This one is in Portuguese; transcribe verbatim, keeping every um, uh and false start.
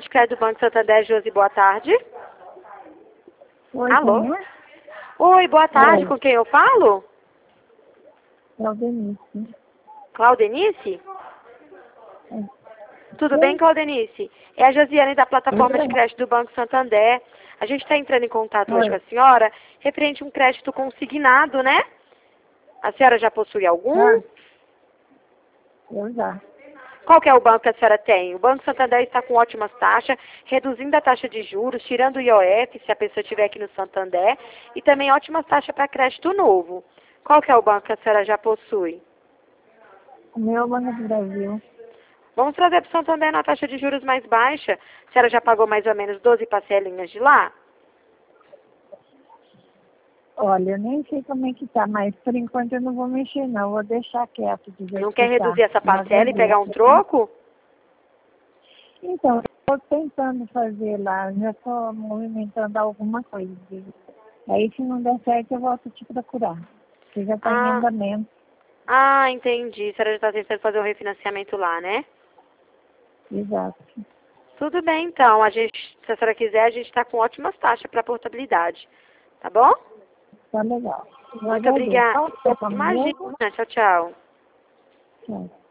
de crédito do Banco Santander, Josi, boa tarde. Oi, Alô? quem é? Oi, boa tarde, Oi. com quem eu falo? Claudenice. Claudenice? É. Tudo bem, Oi? Claudenice? É a Josiane da plataforma de Oi. crédito do Banco Santander. A gente está entrando em contato hoje com Oi. a senhora, referente a um crédito consignado, né? A senhora já possui algum? Ah, eu já. Qual que é o banco que a senhora tem? O Banco Santander está com ótimas taxas, reduzindo a taxa de juros, tirando o I O F, se a pessoa estiver aqui no Santander, e também ótimas taxas para crédito novo. Qual que é o banco que a senhora já possui? O meu Banco do Brasil. Vamos trazer para o Santander na taxa de juros mais baixa. A senhora já pagou mais ou menos doze parcelinhas de lá? Olha, eu nem sei como é que tá, mas por enquanto eu não vou mexer não. Vou deixar quieto do jeito Não quer que tá. reduzir essa Eu parcela e pegar um agradeço, tá? troco? Então, eu estou tentando fazer lá. Já estou movimentando alguma coisa. Aí se não der certo eu volto te procurar. Porque já está em Ah, andamento. ah, entendi. A senhora já está tentando fazer um refinanciamento lá, né? Exato. Tudo bem, então. A gente, se a senhora quiser, a gente está com ótimas taxas para portabilidade. Tá bom? Tá legal. Eu Muito agradeço. obrigada. Qual que é o nome Imagina. mesmo? Tchau, tchau. Tchau.